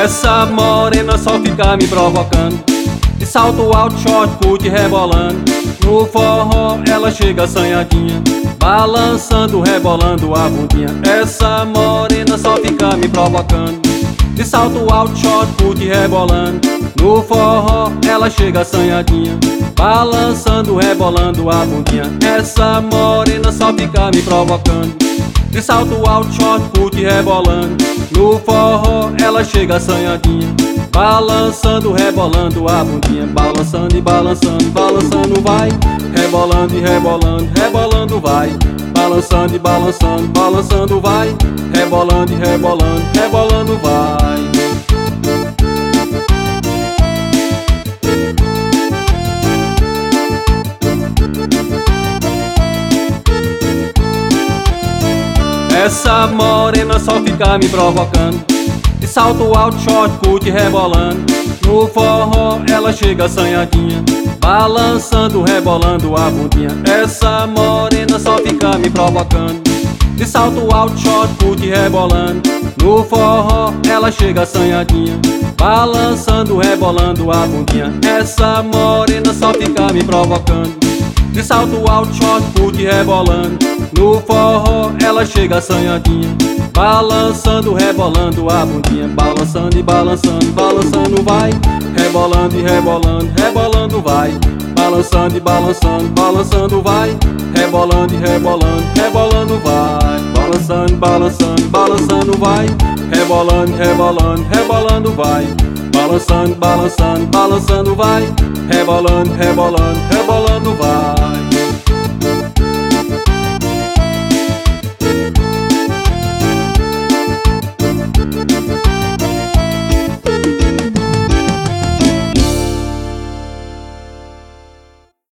Essa morena só fica me provocando, de salto alto, short, cut rebolando. No forró ela chega assanhadinha, balançando, rebolando a bundinha. Essa morena só fica me provocando, de salto alto, short, cut rebolando. No forró ela chega assanhadinha, balançando, rebolando a bundinha. Essa morena só fica me provocando, de salto alto, short, cut rebolando. No forró ela chega assanhadinha, balançando, rebolando a bundinha. Balançando e balançando, balançando vai, rebolando e rebolando, rebolando vai. Balançando e balançando, balançando vai, rebolando e rebolando, rebolando vai. Essa morena só fica me provocando, de salto alto, short, cut rebolando. No forró ela chega assanhadinha, balançando, rebolando a bundinha. Essa morena só fica me provocando, de salto alto, short, cut rebolando. No forró ela chega assanhadinha, balançando, rebolando a bundinha. Essa morena só fica me provocando, de salto alto, short, cut rebolando. No forró ela chega assanhadinha, balançando, rebolando a bundinha. Balançando e balançando, balançando vai, rebolando e rebolando, rebolando vai. Balançando e balançando, balançando vai, rebolando e rebolando, rebolando vai. Balançando e balançando, balançando vai, rebolando e rebolando, rebolando vai. Balançando, balançando, balançando vai, rebolando, rebolando, rebolando vai.